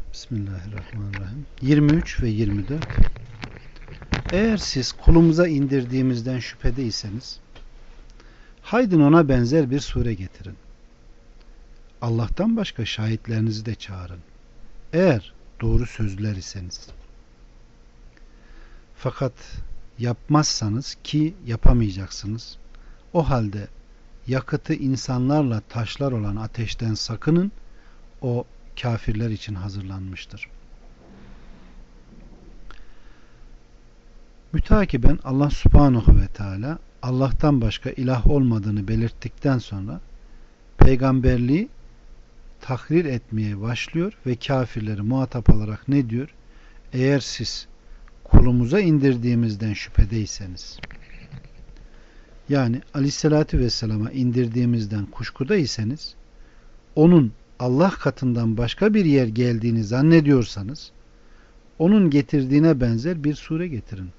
Bismillahirrahmanirrahim. 23 ve 24. Eğer siz kulumuza indirdiğimizden şüphedeyseniz, haydin ona benzer bir sure getirin. Allah'tan başka şahitlerinizi de çağırın. Eğer doğru sözlüler iseniz. Fakat yapmazsanız, ki yapamayacaksınız, o halde yakıtı insanlarla taşlar olan ateşten sakının, o kafirler için hazırlanmıştır. Mütakiben Allah Subhanahu ve Teala Allah'tan başka ilah olmadığını belirttikten sonra peygamberliği takrir etmeye başlıyor ve kafirleri muhatap alarak ne diyor? Eğer siz kulumuza indirdiğimizden şüphedeyseniz, yani Aleyhisselatü Vesselam'a indirdiğimizden kuşkudaysanız, onun Allah katından başka bir yer geldiğini zannediyorsanız, onun getirdiğine benzer bir sure getirin.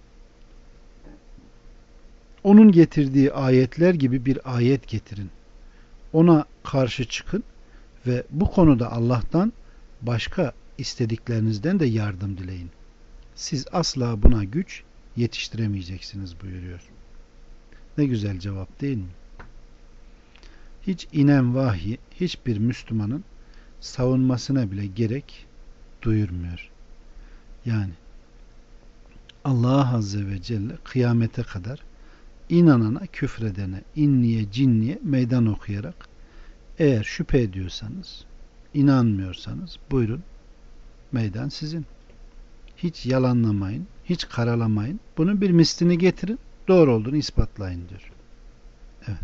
Onun getirdiği ayetler gibi bir ayet getirin. Ona karşı çıkın ve bu konuda Allah'tan başka istediklerinizden de yardım dileyin. Siz asla buna güç yetiştiremeyeceksiniz buyuruyor. Ne güzel cevap değil mi? Hiç inen vahyi hiçbir Müslümanın savunmasına bile gerek duyurmuyor. Yani Allah Azze ve Celle kıyamete kadar inanana, küfredene, inniye, cinniye meydan okuyarak, eğer şüphe ediyorsanız, inanmıyorsanız buyurun, meydan sizin. Hiç yalanlamayın, hiç karalamayın. Bunun bir mislini getirin, doğru olduğunu ispatlayın diyor. Evet.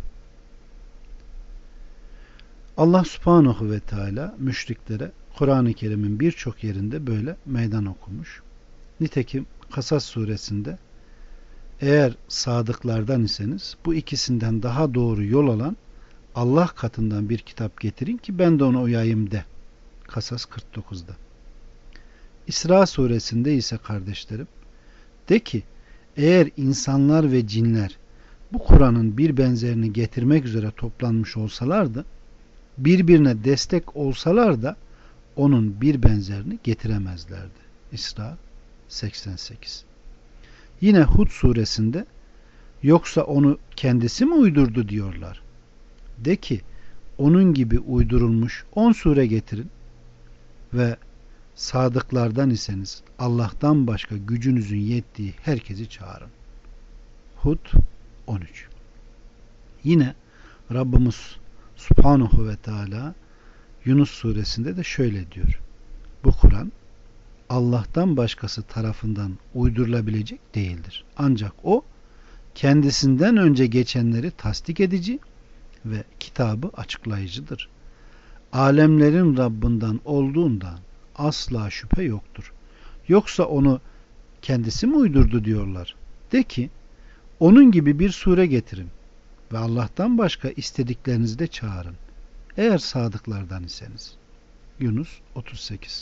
Allah Subhanahu ve Teala müşriklere Kur'an-ı Kerim'in birçok yerinde böyle meydan okumuş. Nitekim Kasas suresinde, eğer sadıklardan iseniz bu ikisinden daha doğru yol alan Allah katından bir kitap getirin ki ben de ona uyayım de. Kasas 49'da. İsra suresinde ise kardeşlerim, de ki eğer insanlar ve cinler bu Kur'an'ın bir benzerini getirmek üzere toplanmış olsalardı, birbirine destek olsalar da onun bir benzerini getiremezlerdi. İsra 88. Yine Hud suresinde, yoksa onu kendisi mi uydurdu diyorlar. De ki onun gibi uydurulmuş 10 sure getirin ve sadıklardan iseniz Allah'tan başka gücünüzün yettiği herkesi çağırın. Hud 13. Yine Rabbimiz Subhanahu ve Teala Yunus suresinde de şöyle diyor. Bu Kur'an Allah'tan başkası tarafından uydurulabilecek değildir. Ancak o kendisinden önce geçenleri tasdik edici ve kitabı açıklayıcıdır. Alemlerin Rabbinden olduğundan asla şüphe yoktur. Yoksa onu kendisi mi uydurdu diyorlar. De ki onun gibi bir sure getirin ve Allah'tan başka istediklerinizi de çağırın. Eğer sadıklardan iseniz. Yunus 38.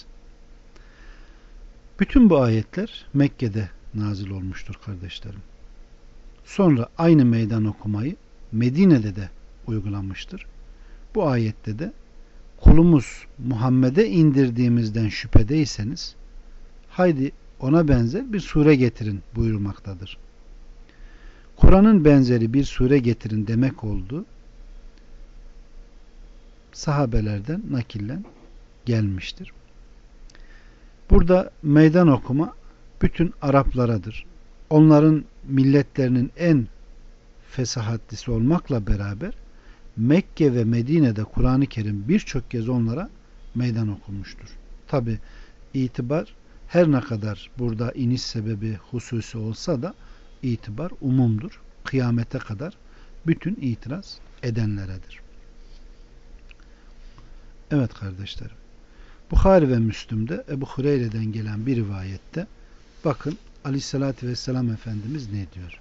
Bütün bu ayetler Mekke'de nazil olmuştur kardeşlerim. Sonra aynı meydan okumayı Medine'de de uygulanmıştır. Bu ayette de kulumuz Muhammed'e indirdiğimizden şüphedeyseniz haydi ona benzer bir sure getirin buyurmaktadır. Kur'an'ın benzeri bir sure getirin demek oldu. Sahabelerden nakillen gelmiştir. Burada meydan okuma bütün Araplaradır. Onların milletlerinin en fesahatlisi olmakla beraber Mekke ve Medine'de Kur'an-ı Kerim birçok kez onlara meydan okunmuştur. Tabi itibar her ne kadar burada iniş sebebi hususi olsa da itibar umumdur. Kıyamete kadar bütün itiraz edenleredir. Evet kardeşlerim. Bukhari ve Müslüm'de Ebu Hureyre'den gelen bir rivayette bakın Aleyhisselatü Vesselam Efendimiz ne diyor?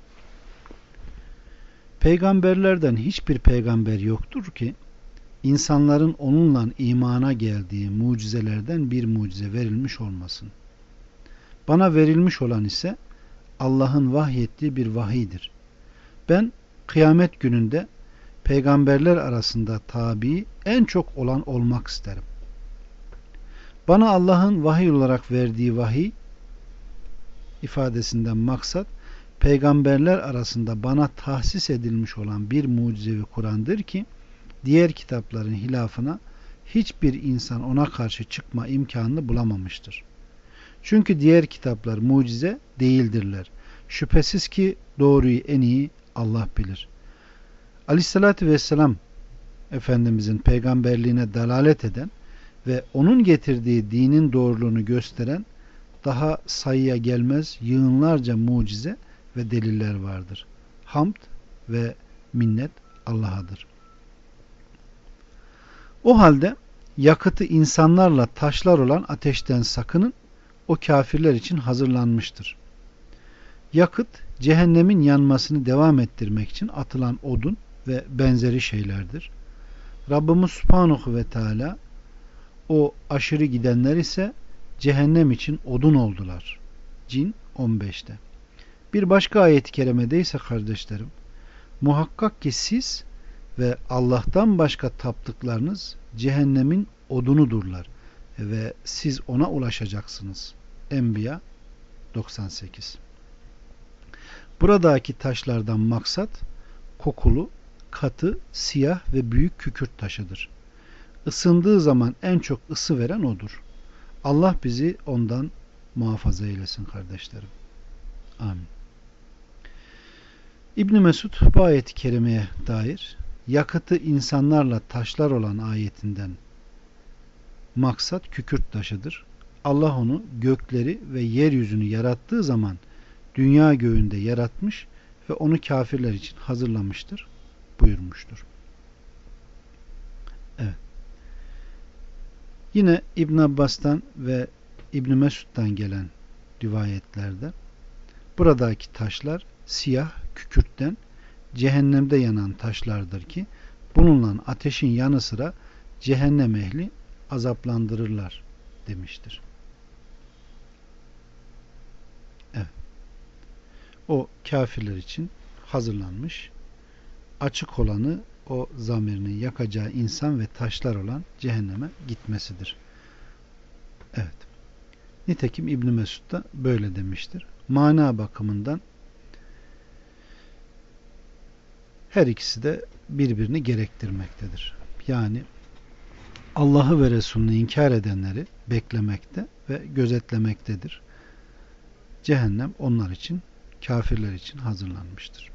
Peygamberlerden hiçbir peygamber yoktur ki insanların onunla imana geldiği mucizelerden bir mucize verilmiş olmasın. Bana verilmiş olan ise Allah'ın vahyettiği bir vahiydir. Ben kıyamet gününde peygamberler arasında tabi en çok olan olmak isterim. Bana Allah'ın vahiy olarak verdiği vahiy ifadesinden maksat, peygamberler arasında bana tahsis edilmiş olan bir mucizevi Kur'an'dır ki diğer kitapların hilafına hiçbir insan ona karşı çıkma imkanını bulamamıştır. Çünkü diğer kitaplar mucize değildirler. Şüphesiz ki doğruyu en iyi Allah bilir. Aleyhissalatü vesselam Efendimizin peygamberliğine dalalet eden ve onun getirdiği dinin doğruluğunu gösteren daha sayıya gelmez yığınlarca mucize ve deliller vardır. Hamd ve minnet Allah'adır. O halde yakıtı insanlarla taşlar olan ateşten sakının, o kafirler için hazırlanmıştır. Yakıt, cehennemin yanmasını devam ettirmek için atılan odun ve benzeri şeylerdir. Rabbimiz Subhanahu ve Teala o aşırı gidenler ise cehennem için odun oldular. Cin 15'te. Bir başka ayet-i kerimede ise kardeşlerim, muhakkak ki siz ve Allah'tan başka taptıklarınız cehennemin odunudurlar ve siz ona ulaşacaksınız. Enbiya 98. Buradaki taşlardan maksat kokulu, katı, siyah ve büyük kükürt taşıdır. Isındığı zaman en çok ısı veren odur. Allah bizi ondan muhafaza eylesin kardeşlerim. Amin. İbn Mesud bu ayet-i kerimeye dair yakıtı insanlarla taşlar olan ayetinden maksat kükürt taşıdır. Allah onu gökleri ve yeryüzünü yarattığı zaman dünya göğünde yaratmış ve onu kafirler için hazırlamıştır buyurmuştur. Evet. Yine İbn Abbas'tan ve İbn Mesud'dan gelen rivayetlerde buradaki taşlar siyah kükürtten cehennemde yanan taşlardır ki bununla ateşin yanı sıra cehennem ehli azaplandırırlar demiştir. Evet. O kafirler için hazırlanmış, açık olanı o zamirinin yakacağı insan ve taşlar olan cehenneme gitmesidir. Evet. Nitekim İbn Mesud da böyle demiştir. Mana bakımından her ikisi de birbirini gerektirmektedir. Yani Allah'ı ve Resulünü inkar edenleri beklemekte ve gözetlemektedir. Cehennem onlar için, kafirler için hazırlanmıştır.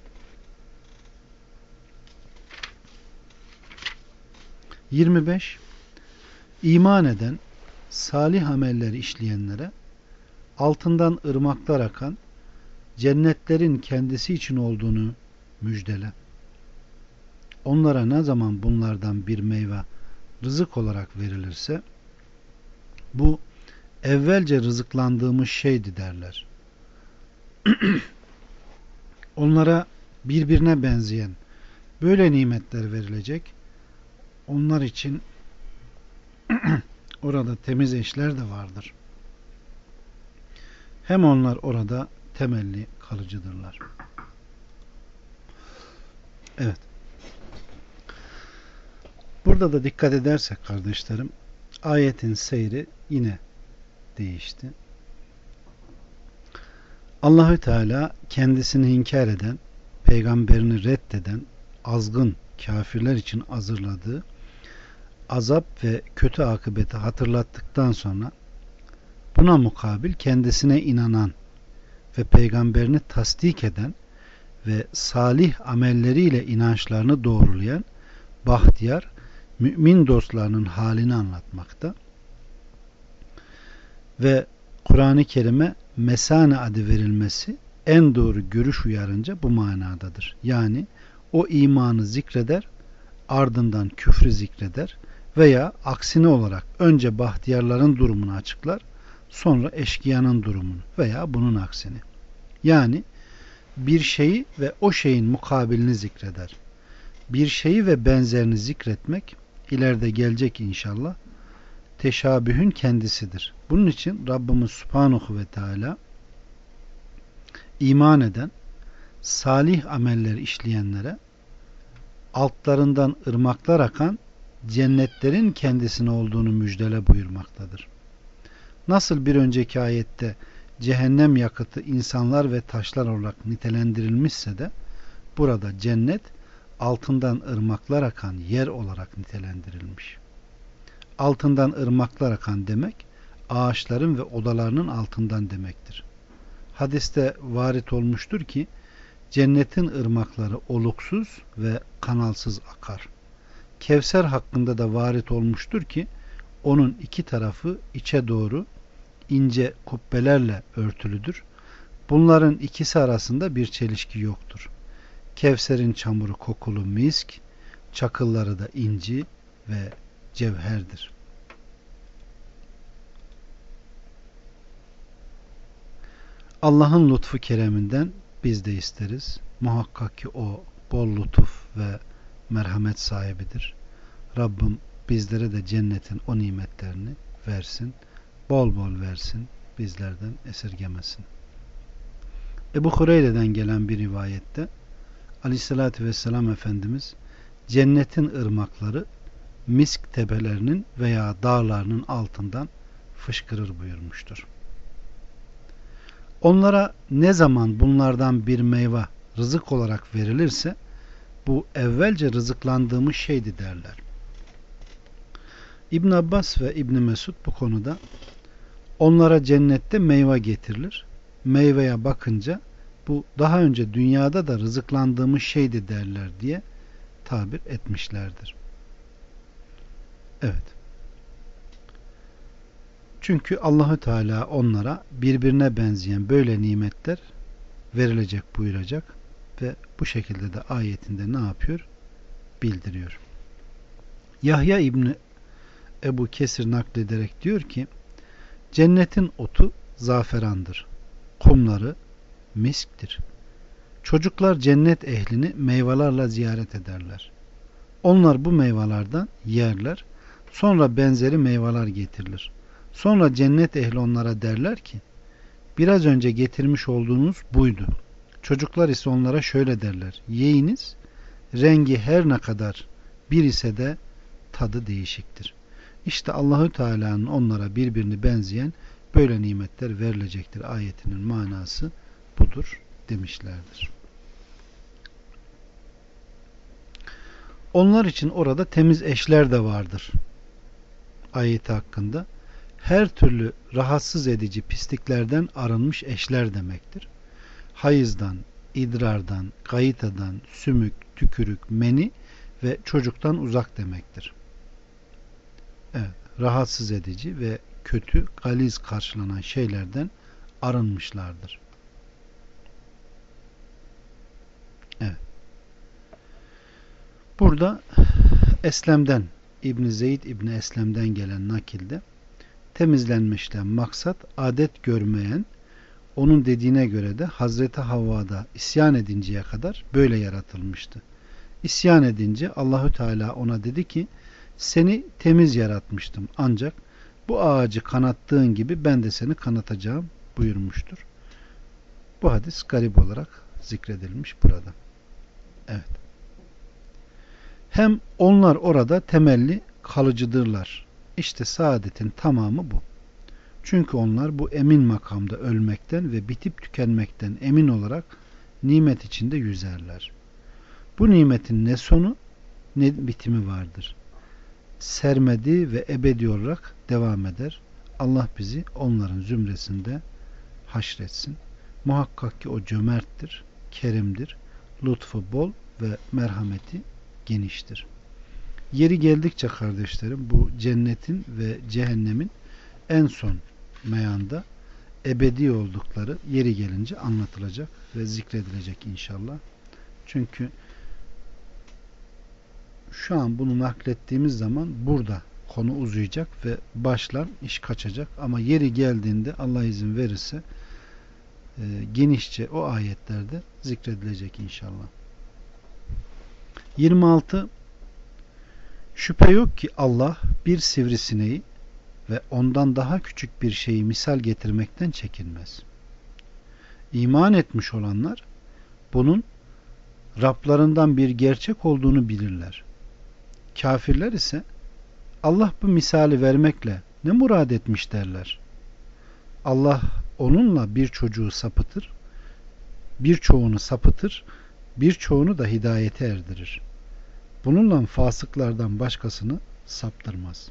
25. İman eden, salih amelleri işleyenlere altından ırmaklar akan cennetlerin kendisi için olduğunu müjdele. Onlara ne zaman bunlardan bir meyve rızık olarak verilirse bu evvelce rızıklandığımız şeydi derler. Onlara birbirine benzeyen böyle nimetler verilecek. Onlar için orada temiz eşler de vardır. Hem onlar orada temelli kalıcıdırlar. Evet. Burada da dikkat edersek kardeşlerim, ayetin seyri yine değişti. Allahü Teala kendisini inkar eden, peygamberini reddeden azgın kafirler için hazırladığı azap ve kötü akıbeti hatırlattıktan sonra buna mukabil kendisine inanan ve peygamberini tasdik eden ve salih amelleriyle inançlarını doğrulayan bahtiyar mümin dostlarının halini anlatmakta ve Kur'an-ı Kerim'e mesane adı verilmesi en doğru görüş uyarınca bu manadadır. Yani o imanı zikreder, ardından küfrü zikreder veya aksine olarak önce bahtiyarların durumunu açıklar, sonra eşkıyanın durumunu veya bunun aksini. Yani bir şeyi ve o şeyin mukabilini zikreder. Bir şeyi ve benzerini zikretmek ileride gelecek inşallah teşabühün kendisidir. Bunun için Rabbimiz Subhanahu ve Teala iman eden, salih ameller işleyenlere altlarından ırmaklar akan cennetlerin kendisine olduğunu müjdele buyurmaktadır. Nasıl bir önceki ayette cehennem yakıtı insanlar ve taşlar olarak nitelendirilmişse de burada cennet altından ırmaklar akan yer olarak nitelendirilmiş. Altından ırmaklar akan demek ağaçların ve odalarının altından demektir. Hadiste varit olmuştur ki cennetin ırmakları oluksuz ve kanalsız akar. Kevser hakkında da varit olmuştur ki onun iki tarafı içe doğru ince kubbelerle örtülüdür. Bunların ikisi arasında bir çelişki yoktur. Kevser'in çamuru kokulu misk, çakılları da inci ve cevherdir. Allah'ın lütfu kereminden biz de isteriz. Muhakkak ki o bol lütuf ve merhamet sahibidir. Rabbim bizlere de cennetin o nimetlerini versin. Bol bol versin. Bizlerden esirgemesin. Ebu Hureyre'den gelen bir rivayette Aleyhisselatü Vesselam Efendimiz cennetin ırmakları misk tepelerinin veya dağlarının altından fışkırır buyurmuştur. Onlara ne zaman bunlardan bir meyve rızık olarak verilirse bu evvelce rızıklandığımız şeydi derler. İbn Abbas ve İbn Mesud bu konuda onlara cennette meyve getirilir. Meyveye bakınca bu daha önce dünyada da rızıklandığımız şeydi derler diye tabir etmişlerdir. Evet. Çünkü Allahü Teala onlara birbirine benzeyen böyle nimetler verilecek buyuracak ve bu şekilde de ayetinde ne yapıyor? Bildiriyor. Yahya İbni Ebu Kesir naklederek diyor ki cennetin otu zaferandır. Kumları misktir. Çocuklar cennet ehlini meyvelerle ziyaret ederler. Onlar bu meyvelerden yerler. Sonra benzeri meyveler getirilir. Sonra cennet ehli onlara derler ki biraz önce getirmiş olduğunuz buydu. Çocuklar ise onlara şöyle derler. Yiyiniz, rengi her ne kadar bir ise de tadı değişiktir. İşte Allahü Teala'nın onlara birbirini benzeyen böyle nimetler verilecektir. Ayetinin manası budur demişlerdir. Onlar için orada temiz eşler de vardır. Ayeti hakkında her türlü rahatsız edici pisliklerden arınmış eşler demektir. Hayızdan, idrardan, gayitadan, sümük, tükürük, meni ve çocuktan uzak demektir. Evet, rahatsız edici ve kötü, galiz karşılanan şeylerden arınmışlardır. Evet. Burada Eslem'den, İbn Zeyd İbni Eslem'den gelen nakilde temizlenmişten maksat adet görmeyen, onun dediğine göre de Hazreti Havva'da isyan edinceye kadar böyle yaratılmıştı. İsyan edince Allahü Teala ona dedi ki seni temiz yaratmıştım ancak bu ağacı kanattığın gibi ben de seni kanatacağım buyurmuştur. Bu hadis garip olarak zikredilmiş burada. Evet. Hem onlar orada temelli kalıcıdırlar. İşte saadetin tamamı bu. Çünkü onlar bu emin makamda ölmekten ve bitip tükenmekten emin olarak nimet içinde yüzerler. Bu nimetin ne sonu ne bitimi vardır. Sermedi ve ebedi olarak devam eder. Allah bizi onların zümresinde haşretsin. Muhakkak ki o cömerttir, kerimdir, lütfu bol ve merhameti geniştir. Yeri geldikçe kardeşlerim bu cennetin ve cehennemin en son meyanda ebedi oldukları yeri gelince anlatılacak ve zikredilecek inşallah. Çünkü şu an bunu naklettiğimiz zaman burada konu uzayacak ve başlar iş kaçacak ama yeri geldiğinde Allah izin verirse genişçe o ayetlerde zikredilecek inşallah. 26. Şüphe yok ki Allah bir sivrisineği ve ondan daha küçük bir şeyi misal getirmekten çekinmez. İman etmiş olanlar bunun Rablarından bir gerçek olduğunu bilirler. Kafirler ise Allah bu misali vermekle ne murad etmiş derler. Allah onunla bir çocuğu sapıtır, birçoğunu sapıtır, birçoğunu da hidayete erdirir. Bununla fasıklardan başkasını saptırmaz.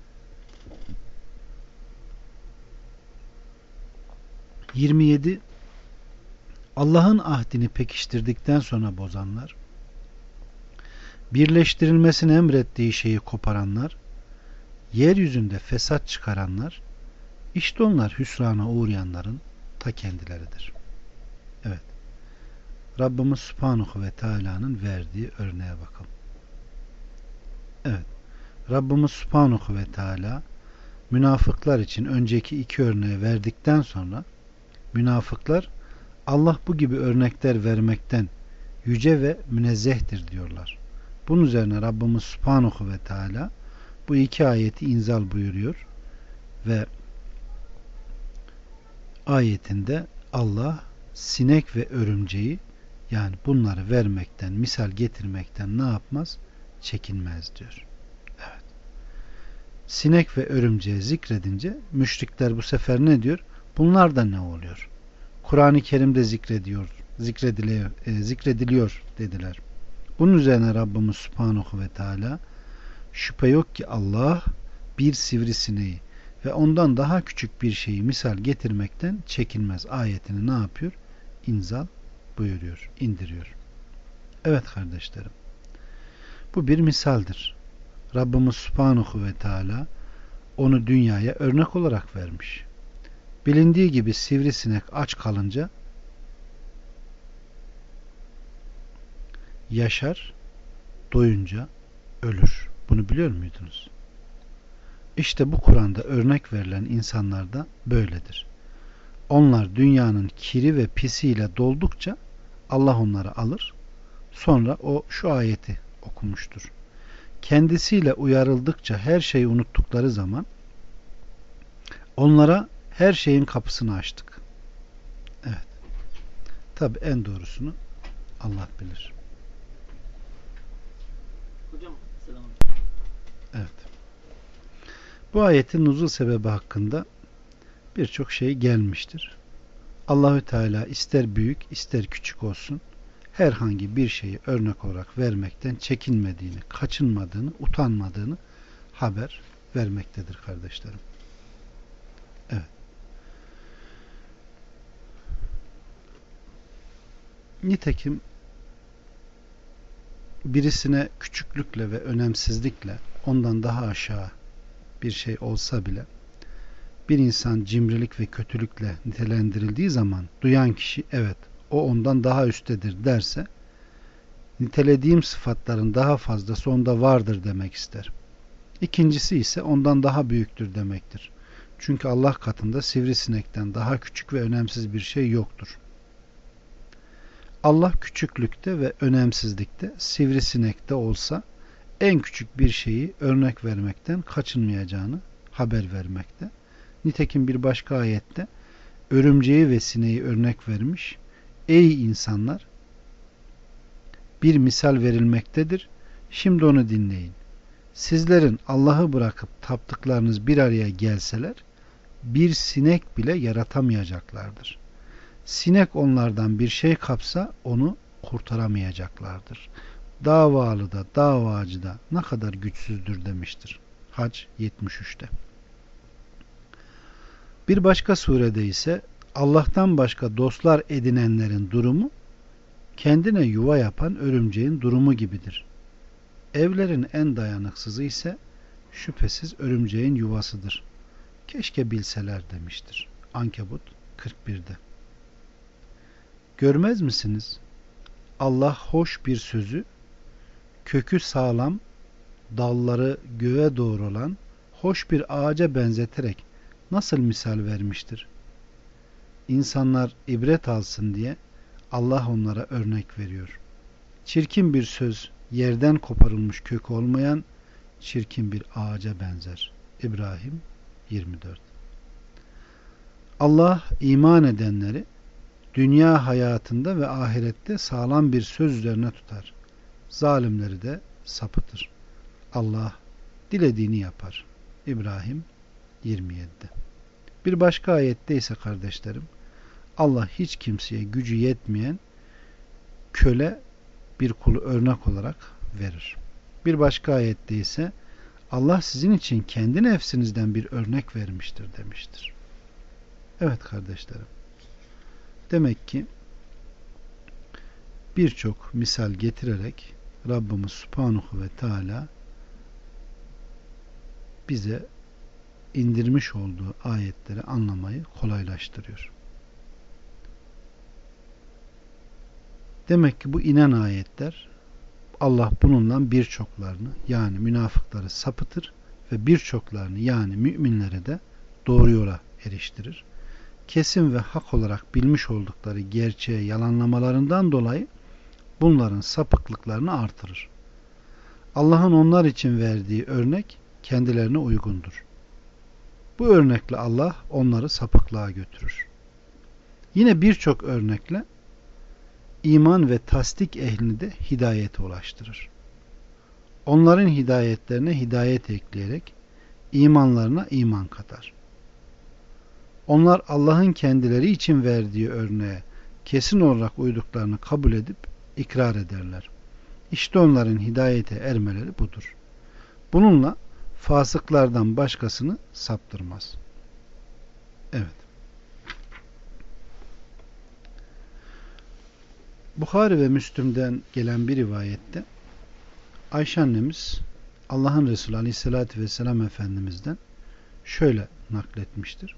27. Allah'ın ahdini pekiştirdikten sonra bozanlar, birleştirilmesini emrettiği şeyi koparanlar, yeryüzünde fesat çıkaranlar, işte onlar hüsrana uğrayanların ta kendileridir. Evet. Rabbimiz Subhanahu ve Teala'nın verdiği örneğe bakalım. Evet. Rabbimiz Subhanahu ve Teala münafıklar için önceki iki örneği verdikten sonra münafıklar Allah bu gibi örnekler vermekten yüce ve münezzehtir diyorlar. Bunun üzerine Rabbimiz Subhanahu ve Teala bu iki ayeti inzal buyuruyor ve ayetinde Allah sinek ve örümceği, yani bunları vermekten, misal getirmekten ne yapmaz? Çekinmez diyor. Evet. Sinek ve örümceği zikredince müşrikler bu sefer ne diyor? Bunlar da ne oluyor? Kur'an-ı Kerim'de zikrediliyor dediler. Bunun üzerine Rabbimiz Subhanahu ve Teala şüphe yok ki Allah bir sivrisineği ve ondan daha küçük bir şeyi misal getirmekten çekinmez ayetini ne yapıyor? İnzal buyuruyor, indiriyor. Evet kardeşlerim. Bu bir misaldir. Rabbimiz Subhanahu ve Teala onu dünyaya örnek olarak vermiş. Bilindiği gibi sivrisinek aç kalınca yaşar, doyunca ölür. Bunu biliyor muydunuz? İşte bu Kur'an'da örnek verilen insanlar da böyledir. Onlar dünyanın kiri ve pisiyle doldukça Allah onları alır. Sonra o şu ayeti okumuştur. Kendisiyle uyarıldıkça her şeyi unuttukları zaman onlara her şeyin kapısını açtık. Evet. Tabi en doğrusunu Allah bilir. Hocam selam. Evet. Bu ayetin nuzul sebebi hakkında birçok şey gelmiştir. Allahü Teala ister büyük ister küçük olsun herhangi bir şeyi örnek olarak vermekten çekinmediğini, kaçınmadığını, utanmadığını haber vermektedir kardeşlerim. Evet. Nitekim birisine küçüklükle ve önemsizlikle ondan daha aşağı bir şey olsa bile bir insan cimrilik ve kötülükle nitelendirildiği zaman duyan kişi evet o ondan daha üsttedir derse nitelediğim sıfatların daha fazlası onda vardır demek ister. İkincisi ise ondan daha büyüktür demektir. Çünkü Allah katında sivrisinekten daha küçük ve önemsiz bir şey yoktur. Allah küçüklükte ve önemsizlikte sivrisinekte olsa en küçük bir şeyi örnek vermekten kaçınmayacağını haber vermekte. Nitekim bir başka ayette örümceği ve sineği örnek vermiş. Ey insanlar! Bir misal verilmektedir. Şimdi onu dinleyin. Sizlerin Allah'ı bırakıp taptıklarınız bir araya gelseler bir sinek bile yaratamayacaklardır. Sinek onlardan bir şey kapsa onu kurtaramayacaklardır. Davalı da davacı da ne kadar güçsüzdür demiştir. Hac 73'te. Bir başka surede ise Allah'tan başka dostlar edinenlerin durumu kendine yuva yapan örümceğin durumu gibidir. Evlerin en dayanıksızı ise şüphesiz örümceğin yuvasıdır. Keşke bilseler demiştir. Ankebut 41'de. Görmez misiniz? Allah hoş bir sözü, kökü sağlam, dalları göğe doğru olan hoş bir ağaca benzeterek nasıl misal vermiştir? İnsanlar ibret alsın diye Allah onlara örnek veriyor. Çirkin bir söz, yerden koparılmış kökü olmayan çirkin bir ağaca benzer. İbrahim 24. Allah iman edenleri dünya hayatında ve ahirette sağlam bir söz üzerine tutar. Zalimleri de sapıtır. Allah dilediğini yapar. İbrahim 27'de. Bir başka ayette ise kardeşlerim, Allah hiç kimseye gücü yetmeyen köle bir kulu örnek olarak verir. Bir başka ayette ise Allah sizin için kendi nefsinizden bir örnek vermiştir demiştir. Evet kardeşlerim. Demek ki birçok misal getirerek Rabbimiz Subhanahu ve Teala bize indirmiş olduğu ayetleri anlamayı kolaylaştırıyor. Demek ki bu inen ayetler Allah bununla birçoklarını yani münafıkları sapıtır ve birçoklarını yani müminleri de doğru yola eriştirir. Kesin ve hak olarak bilmiş oldukları gerçeği yalanlamalarından dolayı bunların sapıklıklarını artırır. Allah'ın onlar için verdiği örnek kendilerine uygundur. Bu örnekle Allah onları sapıklığa götürür. Yine birçok örnekle iman ve tasdik ehlini de hidayete ulaştırır. Onların hidayetlerine hidayet ekleyerek imanlarına iman katar. Onlar Allah'ın kendileri için verdiği örneğe kesin olarak uyduklarını kabul edip ikrar ederler. İşte onların hidayete ermeleri budur. Bununla fasıklardan başkasını saptırmaz. Evet. Buhari ve Müslim'den gelen bir rivayette Ayşe annemiz Allah'ın Resulü Aleyhisselatü Vesselam Efendimiz'den şöyle nakletmiştir.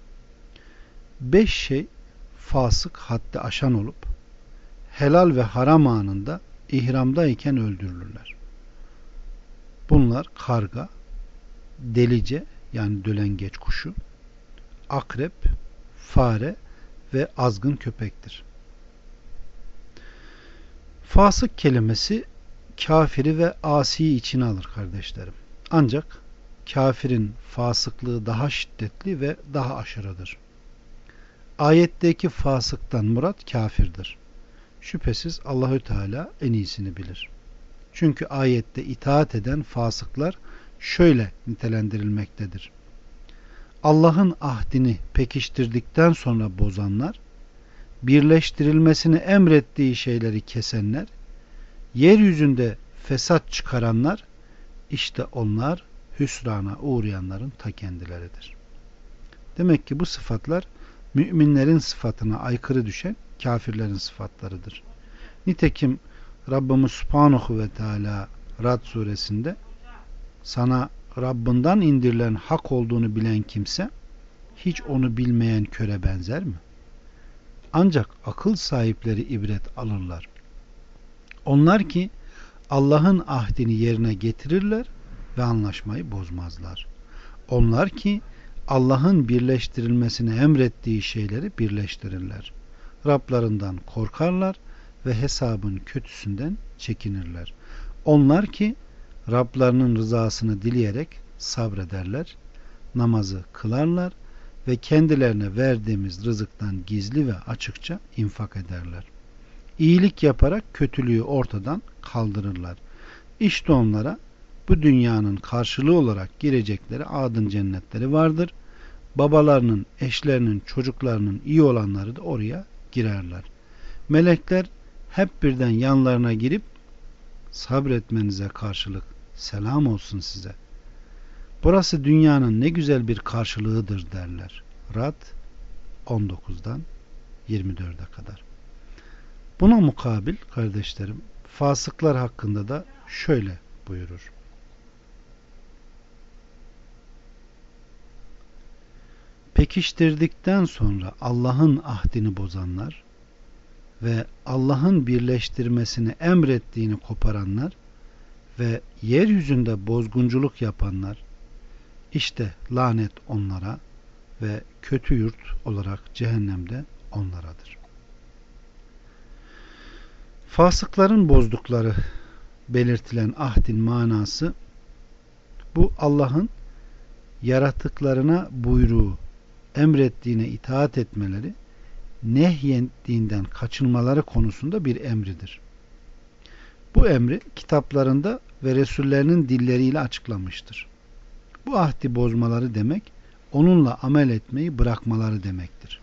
5 şey fasık haddi aşan olup helal ve haram anında ihramdayken öldürülürler. Bunlar karga, delice yani dölengeç kuşu, akrep, fare ve azgın köpektir. Fasık kelimesi kafiri ve asiyi içine alır kardeşlerim. Ancak kafirin fasıklığı daha şiddetli ve daha aşırıdır. Ayetteki fasıktan murat kafirdir. Şüphesiz Allahü Teala en iyisini bilir. Çünkü ayette itaat eden fasıklar şöyle nitelendirilmektedir. Allah'ın ahdini pekiştirdikten sonra bozanlar, birleştirilmesini emrettiği şeyleri kesenler, yeryüzünde fesat çıkaranlar, işte onlar hüsrana uğrayanların ta kendileridir. Demek ki bu sıfatlar müminlerin sıfatına aykırı düşen kafirlerin sıfatlarıdır. Nitekim Rabbimiz Subhanahu ve Teala Rad suresinde sana Rabbinden indirilen hak olduğunu bilen kimse hiç onu bilmeyen köre benzer mi? Ancak akıl sahipleri ibret alırlar. Onlar ki Allah'ın ahdini yerine getirirler ve anlaşmayı bozmazlar. Onlar ki Allah'ın birleştirilmesini emrettiği şeyleri birleştirirler. Rablarından korkarlar ve hesabın kötüsünden çekinirler. Onlar ki Rablarının rızasını dileyerek sabrederler, namazı kılarlar ve kendilerine verdiğimiz rızıktan gizli ve açıkça infak ederler. İyilik yaparak kötülüğü ortadan kaldırırlar. İşte onlara bu dünyanın karşılığı olarak girecekleri adın cennetleri vardır. Babalarının, eşlerinin, çocuklarının iyi olanları da oraya girerler. Melekler hep birden yanlarına girip sabretmenize karşılık selam olsun size. Burası dünyanın ne güzel bir karşılığıdır derler. Rad 19'dan 24'e kadar. Buna mukabil kardeşlerim fasıklar hakkında da şöyle buyurur. Pekiştirdikten sonra Allah'ın ahdini bozanlar ve Allah'ın birleştirmesini emrettiğini koparanlar ve yeryüzünde bozgunculuk yapanlar, işte lanet onlara ve kötü yurt olarak cehennemde onlaradır. Fasıkların bozdukları belirtilen ahdin manası, bu Allah'ın yaratıklarına buyruğu, emrettiğine itaat etmeleri, nehyettiğinden kaçınmaları konusunda bir emridir. Bu emri kitaplarında ve Resullerinin dilleriyle açıklamıştır. Bu ahdi bozmaları demek, onunla amel etmeyi bırakmaları demektir.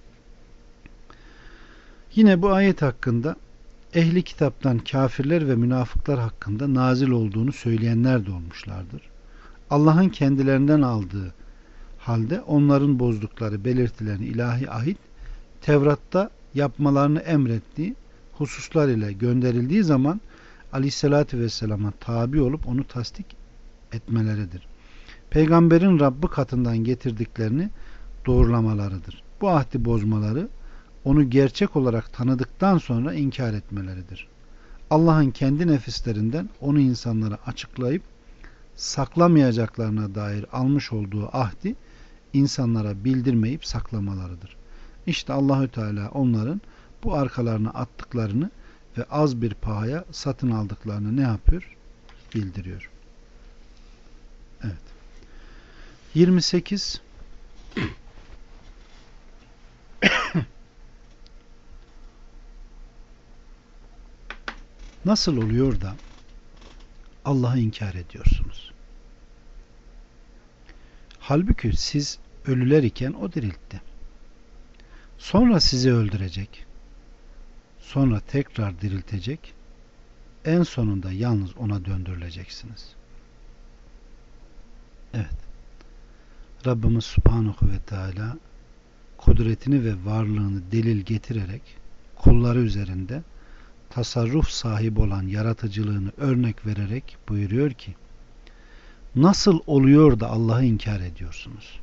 Yine bu ayet hakkında ehli kitaptan kafirler ve münafıklar hakkında nazil olduğunu söyleyenler de olmuşlardır. Allah'ın kendilerinden aldığı halde onların bozdukları belirtilen ilahi ahit Tevrat'ta yapmalarını emrettiği hususlar ile gönderildiği zaman Aleyhisselatü Vesselam'a tabi olup onu tasdik etmeleridir. Peygamberin Rabbi katından getirdiklerini doğrulamalarıdır. Bu ahdi bozmaları onu gerçek olarak tanıdıktan sonra inkar etmeleridir. Allah'ın kendi nefislerinden onu insanlara açıklayıp saklamayacaklarına dair almış olduğu ahdi insanlara bildirmeyip saklamalarıdır. İşte Allahü Teala onların bu arkalarına attıklarını ve az bir pahaya satın aldıklarını ne yapıyor? Bildiriyor. Evet. 28 Nasıl oluyor da Allah'ı inkar ediyorsunuz? Halbuki siz ölüler iken o diriltti. Sonra sizi öldürecek. Sonra tekrar diriltecek. En sonunda yalnız ona döndürüleceksiniz. Evet. Rabbimiz Subhanahu ve Teala kudretini ve varlığını delil getirerek kulları üzerinde tasarruf sahibi olan yaratıcılığını örnek vererek buyuruyor ki, nasıl oluyor da Allah'ı inkar ediyorsunuz?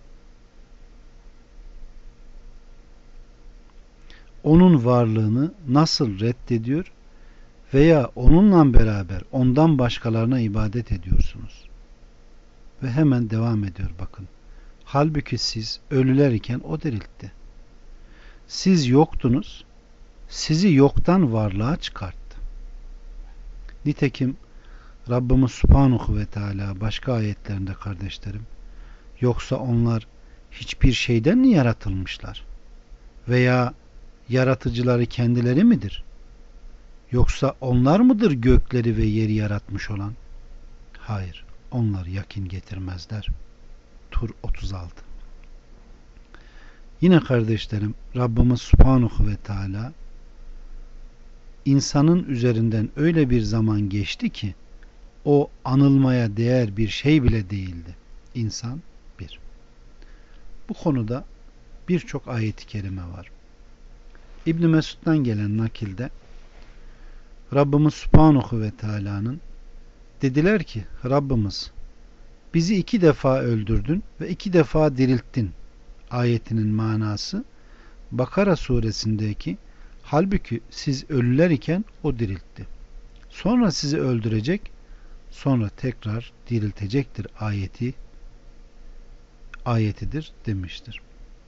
Onun varlığını nasıl reddediyor veya onunla beraber ondan başkalarına ibadet ediyorsunuz? Ve hemen devam ediyor bakın. Halbuki siz ölüler iken o diriltti. Siz yoktunuz, sizi yoktan varlığa çıkarttı. Nitekim Rabbimiz Subhanahu ve Teala başka ayetlerinde kardeşlerim, yoksa onlar hiçbir şeyden mi yaratılmışlar? Veya yaratıcıları kendileri midir? Yoksa onlar mıdır gökleri ve yeri yaratmış olan? Hayır, onlar yakin getirmezler. Tur 36. Yine kardeşlerim, Rabbimiz Subhanahu ve Teala insanın üzerinden öyle bir zaman geçti ki o anılmaya değer bir şey bile değildi. İnsan bir. Bu konuda birçok ayet-i kerime var. İbn Mesud'dan gelen nakilde Rabbimiz Subhanahu ve Teala'nın dediler ki, Rabbimiz bizi 2 defa öldürdün ve 2 defa dirilttin ayetinin manası Bakara suresindeki halbuki siz ölüler iken o diriltti. Sonra sizi öldürecek, sonra tekrar diriltecektir ayetidir demiştir.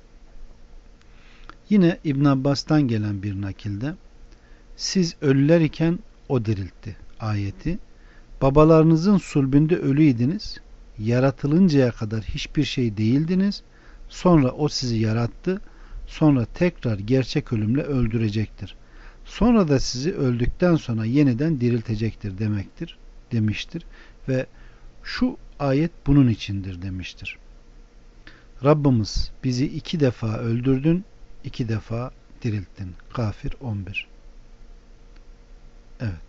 Yine İbn Abbas'tan gelen bir nakilde siz ölüler iken o diriltti ayeti, babalarınızın sulbünde ölüydiniz, yaratılıncaya kadar hiçbir şey değildiniz, sonra o sizi yarattı, sonra tekrar gerçek ölümle öldürecektir. Sonra da sizi öldükten sonra yeniden diriltecektir demiştir ve şu ayet bunun içindir demiştir. Rabbimiz bizi 2 defa öldürdün, 2 defa dirilttin. Kafir 11. Evet.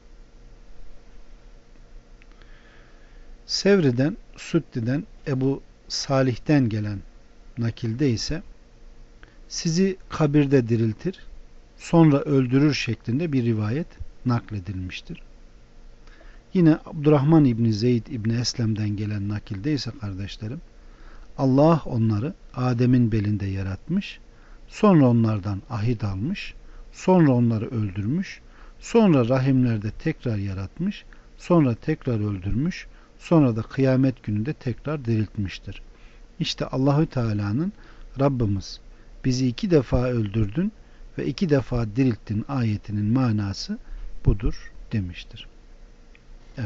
Sevri'den, Süddi'den, Ebu Salih'ten gelen nakilde ise sizi kabirde diriltir, sonra öldürür şeklinde bir rivayet nakledilmiştir. Yine Abdurrahman İbni Zeyd İbni Eslem'den gelen nakilde ise kardeşlerim, Allah onları Adem'in belinde yaratmış, sonra onlardan ahit almış, sonra onları öldürmüş, sonra rahimlerde tekrar yaratmış, sonra tekrar öldürmüş, sonra da kıyamet gününde tekrar diriltmiştir. İşte Allahü Teala'nın Rabbimiz bizi 2 defa öldürdün ve 2 defa dirilttin ayetinin manası budur demiştir. Evet.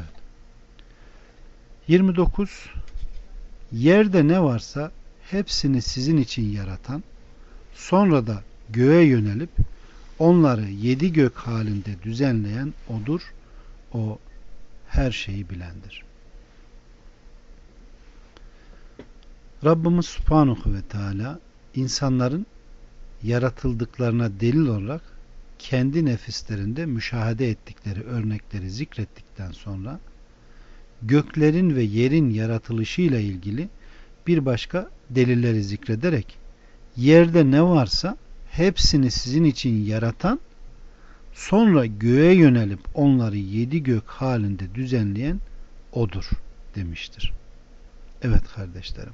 29. Yerde ne varsa hepsini sizin için yaratan, sonra da göğe yönelip onları 7 gök halinde düzenleyen odur. O her şeyi bilendir. Rabbimiz Subhanahu ve Teala insanların yaratıldıklarına delil olarak kendi nefislerinde müşahede ettikleri örnekleri zikrettikten sonra göklerin ve yerin yaratılışıyla ilgili bir başka delilleri zikrederek yerde ne varsa hepsini sizin için yaratan, sonra göğe yönelip onları 7 gök halinde düzenleyen O'dur demiştir. Evet kardeşlerim.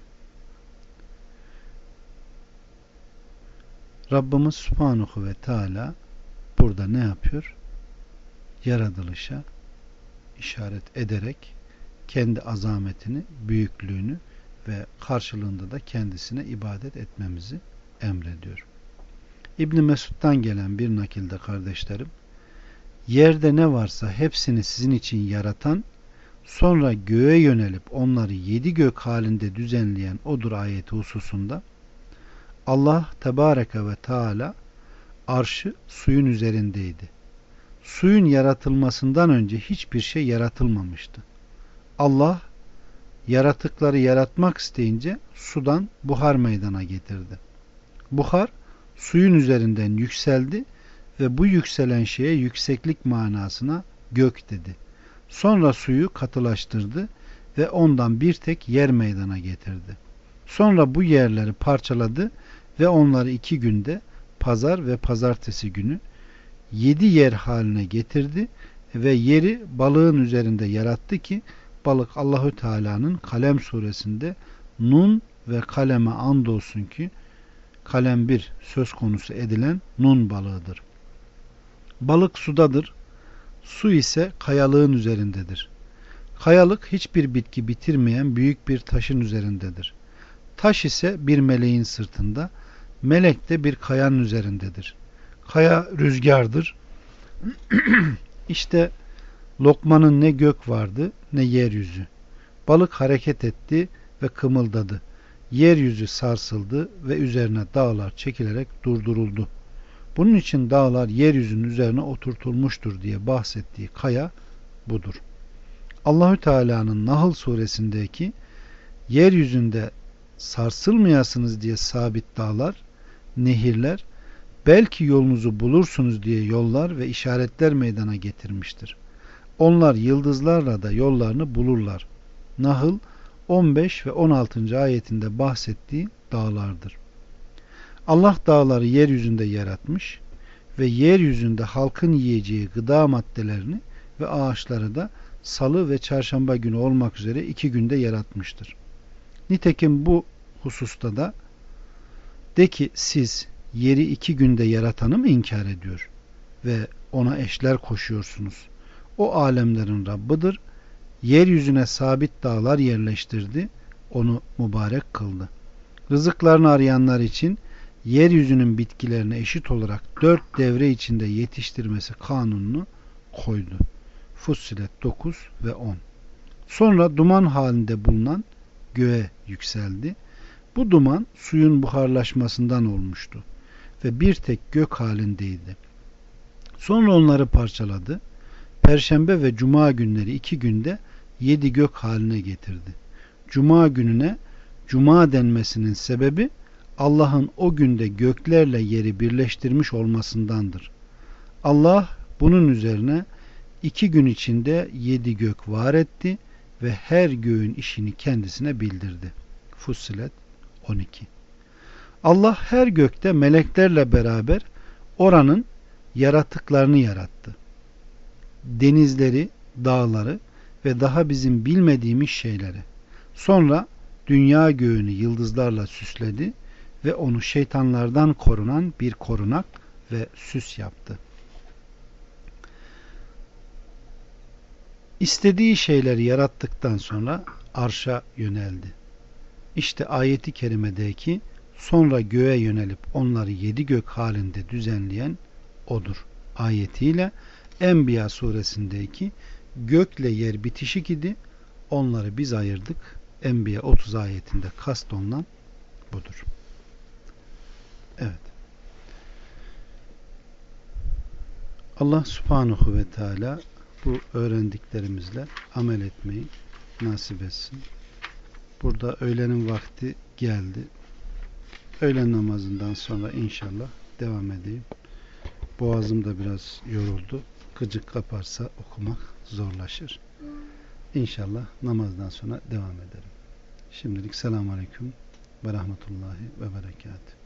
Rabbimiz Subhanahu ve Teala burada ne yapıyor? Yaratılışa işaret ederek kendi azametini, büyüklüğünü ve karşılığında da kendisine ibadet etmemizi emrediyor. İbn Mesud'dan gelen bir nakilde kardeşlerim, yerde ne varsa hepsini sizin için yaratan, sonra göğe yönelip onları 7 gök halinde düzenleyen O'dur ayeti hususunda Allah Tebareke ve Teala arşı suyun üzerindeydi. Suyun yaratılmasından önce hiçbir şey yaratılmamıştı. Allah yaratıkları yaratmak isteyince sudan buhar meydana getirdi. Buhar suyun üzerinden yükseldi ve bu yükselen şeye yükseklik manasına gök dedi. Sonra suyu katılaştırdı ve ondan bir tek yer meydana getirdi. Sonra bu yerleri parçaladı ve onları 2 günde pazar ve pazartesi günü 7 yer haline getirdi ve yeri balığın üzerinde yarattı ki balık Allahü Teala'nın Kalem suresinde Nun ve kaleme andolsun ki kalem bir söz konusu edilen Nun balığıdır. Balık sudadır. Su ise kayalığın üzerindedir. Kayalık hiçbir bitki bitirmeyen büyük bir taşın üzerindedir. Taş ise bir meleğin sırtında, melek de bir kayanın üzerindedir. Kaya rüzgardır. İşte lokmanın ne gök vardı ne yeryüzü. Balık hareket etti ve kımıldadı. Yeryüzü sarsıldı ve üzerine dağlar çekilerek durduruldu. Bunun için dağlar yeryüzünün üzerine oturtulmuştur diye bahsettiği kaya budur. Allahü Teala'nın Nahl suresindeki yeryüzünde sarsılmayasınız diye sabit dağlar, nehirler, belki yolunuzu bulursunuz diye yollar ve işaretler meydana getirmiştir. Onlar yıldızlarla da yollarını bulurlar. Nahl 15 ve 16. ayetinde bahsettiği dağlardır. Allah dağları yeryüzünde yaratmış ve yeryüzünde halkın yiyeceği gıda maddelerini ve ağaçları da salı ve çarşamba günü olmak üzere 2 günde yaratmıştır. Nitekim bu hususta da de ki siz yeri 2 günde yaratanı mı inkar ediyor ve ona eşler koşuyorsunuz? O alemlerin Rabbidir. Yeryüzüne sabit dağlar yerleştirdi. Onu mübarek kıldı. Rızıklarını arayanlar için yeryüzünün bitkilerine eşit olarak 4 devre içinde yetiştirmesi kanununu koydu. Fussilet 9 ve 10. Sonra duman halinde bulunan göğe yükseldi. Bu duman suyun buharlaşmasından olmuştu ve bir tek gök halindeydi. Sonra onları parçaladı. Perşembe ve Cuma günleri 2 günde 7 gök haline getirdi. Cuma gününe Cuma denmesinin sebebi Allah'ın o günde göklerle yeri birleştirmiş olmasındandır. Allah bunun üzerine 2 gün içinde 7 gök var etti ve her göğün işini kendisine bildirdi. Fussilet 12. Allah her gökte meleklerle beraber oranın yaratıklarını yarattı. Denizleri, dağları ve daha bizim bilmediğimiz şeyleri. Sonra dünya göğünü yıldızlarla süsledi ve onu şeytanlardan korunan bir korunak ve süs yaptı. İstediği şeyleri yarattıktan sonra arşa yöneldi. İşte ayeti kerimedeki sonra göğe yönelip onları 7 gök halinde düzenleyen O'dur ayetiyle Enbiya suresindeki gökle yer bitişik idi. Onları biz ayırdık. Enbiya 30 ayetinde kast olunan budur. Evet. Allah subhanahu ve teala bu öğrendiklerimizle amel etmeyi nasip etsin. Burada öğlenin vakti geldi. Öğlen namazından sonra inşallah devam edeyim. Boğazım da biraz yoruldu. Gıcık kaparsa okumak zorlaşır. İnşallah namazdan sonra devam ederim. Şimdilik selamun aleyküm ve rahmetullahi ve berekatuhu.